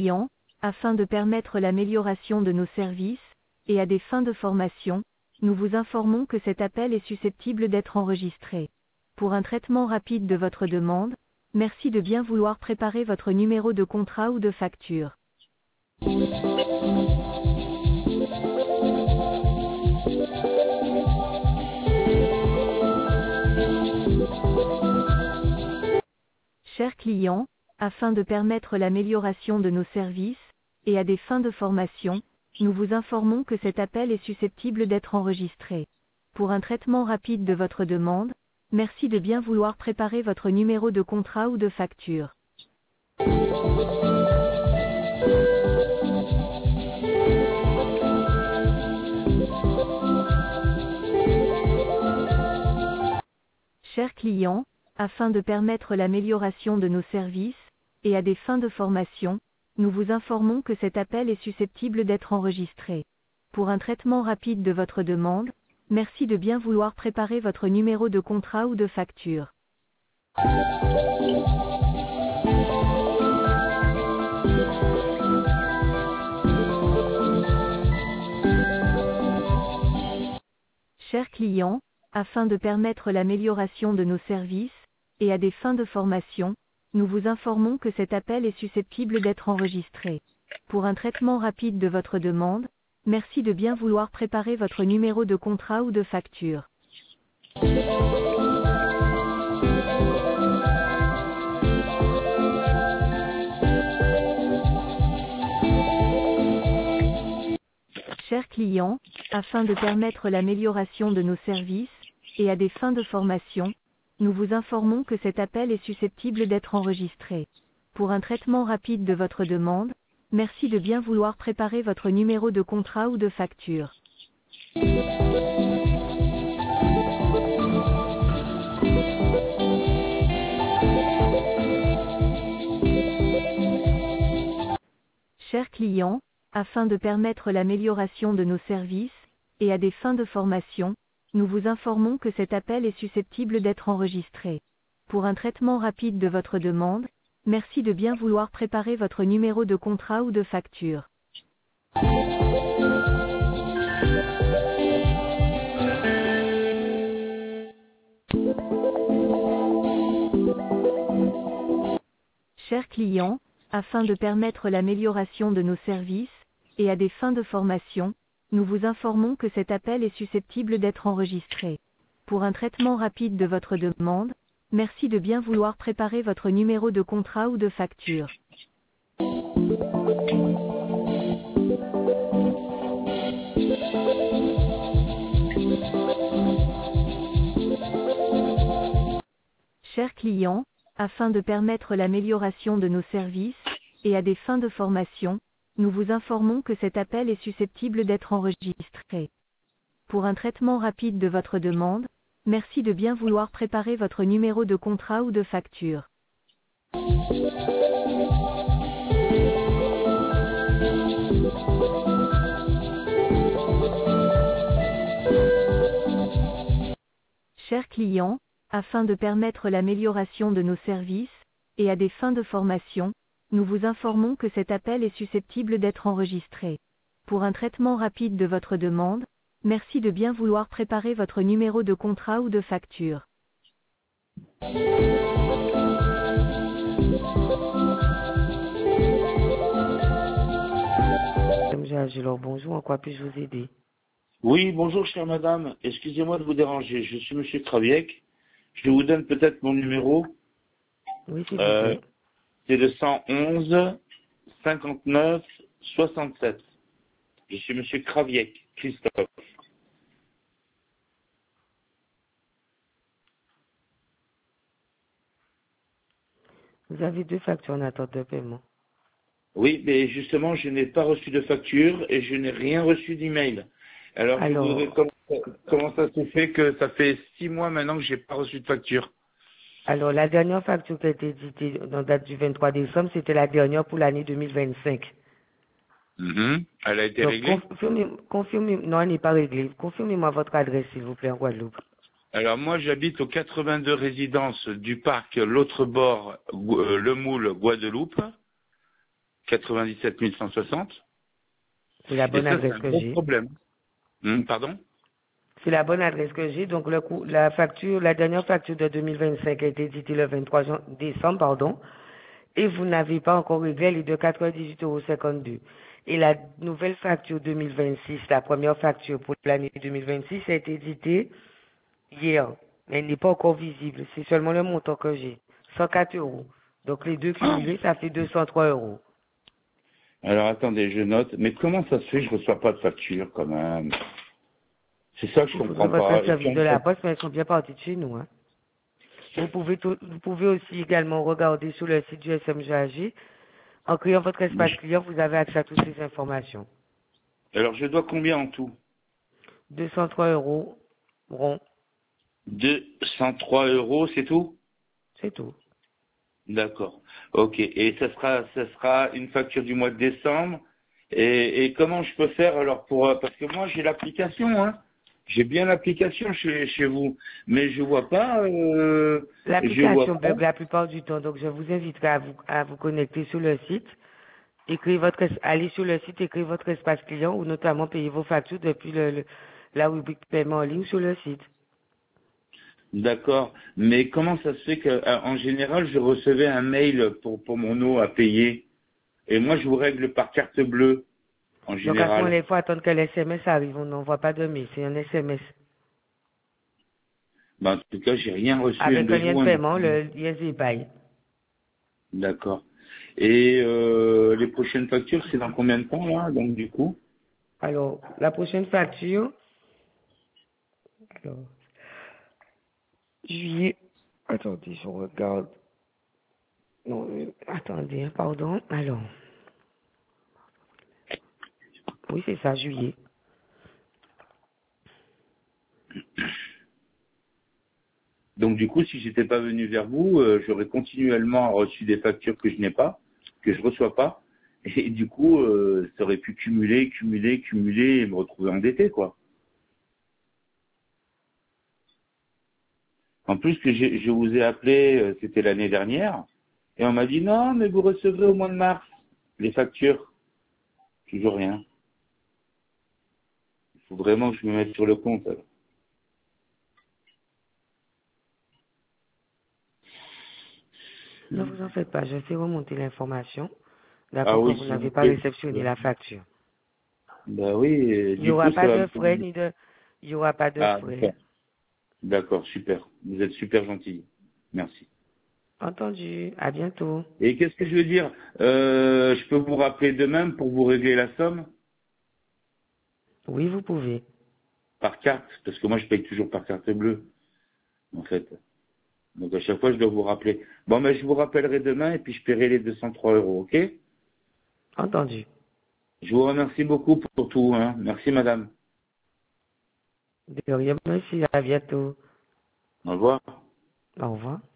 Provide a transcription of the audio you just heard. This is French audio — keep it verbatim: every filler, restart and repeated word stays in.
client, afin de permettre l'amélioration de nos services, et à des fins de formation, nous vous informons que cet appel est susceptible d'être enregistré. Pour un traitement rapide de votre demande, merci de bien vouloir préparer votre numéro de contrat ou de facture. Chers clients, afin de permettre l'amélioration de nos services, et à des fins de formation, nous vous informons que cet appel est susceptible d'être enregistré. Pour un traitement rapide de votre demande, merci de bien vouloir préparer votre numéro de contrat ou de facture. Chers clients, afin de permettre l'amélioration de nos services, et à des fins de formation, nous vous informons que cet appel est susceptible d'être enregistré. Pour un traitement rapide de votre demande, merci de bien vouloir préparer votre numéro de contrat ou de facture. Chers clients, afin de permettre l'amélioration de nos services, et à des fins de formation, nous vous informons que cet appel est susceptible d'être enregistré. Pour un traitement rapide de votre demande, merci de bien vouloir préparer votre numéro de contrat ou de facture. Chers clients, afin de permettre l'amélioration de nos services, et à des fins de formation, nous vous informons que cet appel est susceptible d'être enregistré. Pour un traitement rapide de votre demande, merci de bien vouloir préparer votre numéro de contrat ou de facture. Chers clients, afin de permettre l'amélioration de nos services, et à des fins de formation, nous vous informons que cet appel est susceptible d'être enregistré. Pour un traitement rapide de votre demande, merci de bien vouloir préparer votre numéro de contrat ou de facture. Chers clients, afin de permettre l'amélioration de nos services, et à des fins de formation, nous vous informons que cet appel est susceptible d'être enregistré. Pour un traitement rapide de votre demande, merci de bien vouloir préparer votre numéro de contrat ou de facture. Chers clients, afin de permettre l'amélioration de nos services, et à des fins de formation, nous vous informons que cet appel est susceptible d'être enregistré. Pour un traitement rapide de votre demande, merci de bien vouloir préparer votre numéro de contrat ou de facture. Chers clients, afin de permettre l'amélioration de nos services, et à des fins de formation, nous vous informons que cet appel est susceptible d'être enregistré. Pour un traitement rapide de votre demande, merci de bien vouloir préparer votre numéro de contrat ou de facture. Alors, bonjour, en quoi puis-je vous aider? Oui, bonjour chère madame, excusez-moi de vous déranger, je suis monsieur Kraviec, je vous donne peut-être mon numéro. Oui, s'il vous Euh, plaît. c'est le cent onze cinquante-neuf soixante-sept. Je suis monsieur Kraviec, Christophe. Vous avez deux factures en attente de paiement. Oui, mais justement, je n'ai pas reçu de facture et je n'ai rien reçu d'email. Alors, Alors, je voudrais comment, comment ça se fait que ça fait six mois maintenant que j'ai pas reçu de facture. alors, la dernière facture qui a été éditée dans date du vingt-trois décembre, c'était la dernière pour l'année deux mille vingt-cinq. Mm-hmm. Elle a été Donc, réglée? confirmez, confirmez, non, elle n'est pas réglée. Confirmez-moi votre adresse, s'il vous plaît, en Guadeloupe. Alors moi j'habite au quatre-vingt-deux résidence du parc, l'autre bord, euh, Le Moule, Guadeloupe. quatre-vingt-dix-sept mille cent soixante. C'est la Et bonne ça, c'est adresse un que gros j'ai. problème. Hum, pardon? C'est la bonne adresse que j'ai. Donc, le coût, la facture, la dernière facture de deux mille vingt-cinq a été éditée le vingt-trois jan- décembre, pardon. Et vous n'avez pas encore réglé les de quatre-vingt-dix-huit euros cinquante-deux. Et la nouvelle facture deux mille vingt-six, la première facture pour l'année deux mille vingt-six, a été éditée hier. Mais elle n'est pas encore visible. C'est seulement le montant que j'ai. cent quatre euros. Donc, les deux cumulés, ça fait deux cent trois euros. Alors attendez, je note. Mais comment ça se fait que je ne reçois pas de facture quand même? C'est ça que je Il faudrait comprends votre pas. Et puis, service en de la fait, poste, mais elles sont bien parties de chez nous. Hein. Vous pouvez, tout- vous pouvez aussi également regarder sur le site du S M G A G. En créant votre espace client, vous avez accès à toutes ces informations. alors je dois combien en tout? deux cent trois euros rond, deux cent trois euros, c'est tout? c'est tout. D'accord. Ok. Et ça sera, ça sera une facture du mois de décembre. Et, et comment je peux faire alors pour, euh, parce que moi j'ai l'application, hein. J'ai bien l'application chez, chez vous, mais je vois pas, euh, je vois L'application pas. bug la plupart du temps, donc je vous inviterai à vous, à vous connecter sur le site. Écrivez votre, es- allez sur le site, écrivez votre espace client ou notamment payer vos factures depuis le, le- la rubrique paiement en ligne sur le site. D'accord. Mais comment ça se fait que, euh, en général, je recevais un mail pour, pour mon eau à payer, et moi je vous règle par carte bleue, en Donc à ce moment-là, général. il faut attendre que l'S M S arrive. On n'envoie pas de mail, c'est un S M S. Ben, en tout cas, j'ai rien reçu Avec de un lien de vous. Hein. paiement, le Yes et Pay. D'accord. Et euh, les prochaines factures, c'est dans combien de temps là, donc du coup? Alors, la prochaine facture, alors, juillet, attendez, je regarde. Non, euh, attendez, hein, pardon. Alors, oui, c'est ça, juillet. Donc du coup, si j'étais pas venu vers vous, euh, j'aurais continuellement reçu des factures que je n'ai pas, que je reçois pas, et du coup, euh, ça aurait pu cumuler, cumuler, cumuler et me retrouver endetté, quoi. En plus que j'ai- je vous ai appelé, euh, c'était l'année dernière, et on m'a dit non, mais vous recevrez au mois de mars les factures. Toujours rien. Il faut vraiment que je me mette sur le compte. alors. Ne vous en faites pas, je fais remonter l'information. Ah D'accord, que oui, vous s'il vous n'avez pas plaît. réceptionné la facture. Bah oui, et Il n'y du aura coup, ça pas va de me frais, convenir. ni de, il n'y aura pas de Ah, frais. d'accord. D'accord, super. Vous êtes super gentil. Merci. Entendu. À bientôt. Et qu'est-ce que je veux dire euh, Je peux vous rappeler demain pour vous régler la somme Oui, vous pouvez. par carte, parce que moi je paye toujours par carte bleue, en fait. Donc à chaque fois je dois vous rappeler. Bon, mais je vous rappellerai demain et puis je paierai les deux cent trois euros, ok? Entendu. Je vous remercie beaucoup pour tout. Hein. Merci madame. De rien, merci. À bientôt. Au revoir. Au revoir.